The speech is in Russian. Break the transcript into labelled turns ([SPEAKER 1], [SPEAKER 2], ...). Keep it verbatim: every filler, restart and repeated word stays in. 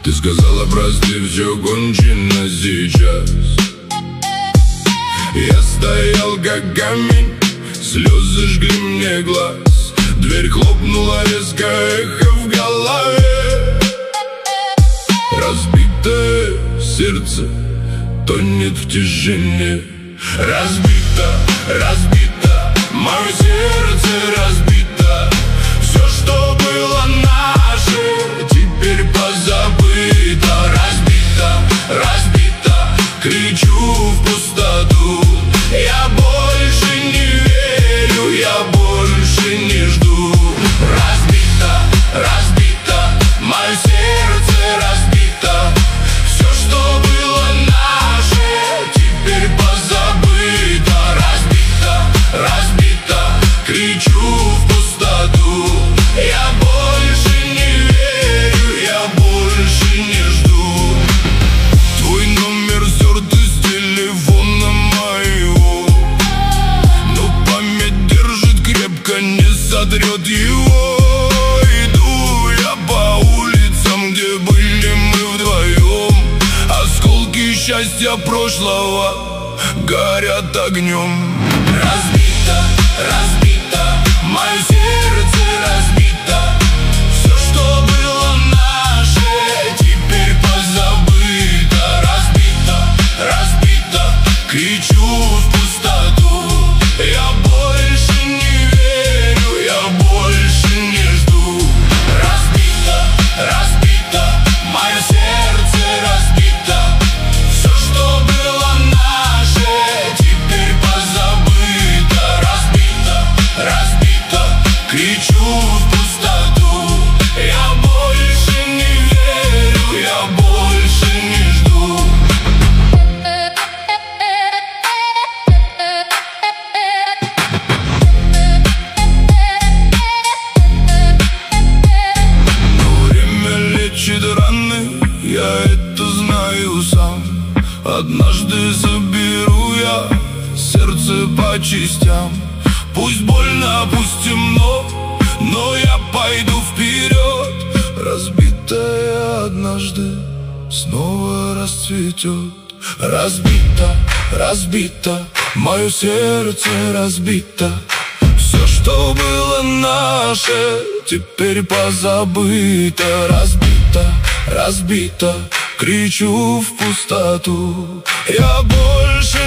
[SPEAKER 1] Ты сказала, прости, все кончено сейчас. Я стоял как камень, слезы жгли мне глаз. Дверь хлопнула, резко эхо в голове. Разбитое сердце тонет в тишине. Разбито, разбито, мое сердце разбито. Все, что было наше, теперь позабыто. Разбито, разбито, кричу в пустоту. Я больше не верю, я больше не жду. Разбито, разбито, мое сердце разбито. Все, что было наше, теперь позабыто. Разбито, разбито, кричу в пустоту. Я больше не верю, я больше не жду. Твой номер стерт из телефона моего, но память держит крепко, не сотрет его. Иду я по улицам, где были мы вдвоем. Осколки счастья прошлого горят огнем. Разбито, разбито, мое сердце разбито. Все, что было наше, теперь позабыто. Разбито, разбито, кричу в пустоту. Я больше не верю, я больше не жду. Разбито, разбито, мое сердце разбито. Все, что было наше, теперь позабыто. Разбито, разбито, кричу в пустоту. Я больше не верю, я больше не жду. Но время лечит раны, я это знаю сам. Однажды заберу я сердце по частям. Пусть больно, пусть темно, но я пойду вперед. Разбитое однажды снова расцветет. Разбито, разбито, мое сердце разбито. Все, что было наше, теперь позабыто. Разбито, разбито, кричу в пустоту. Я больше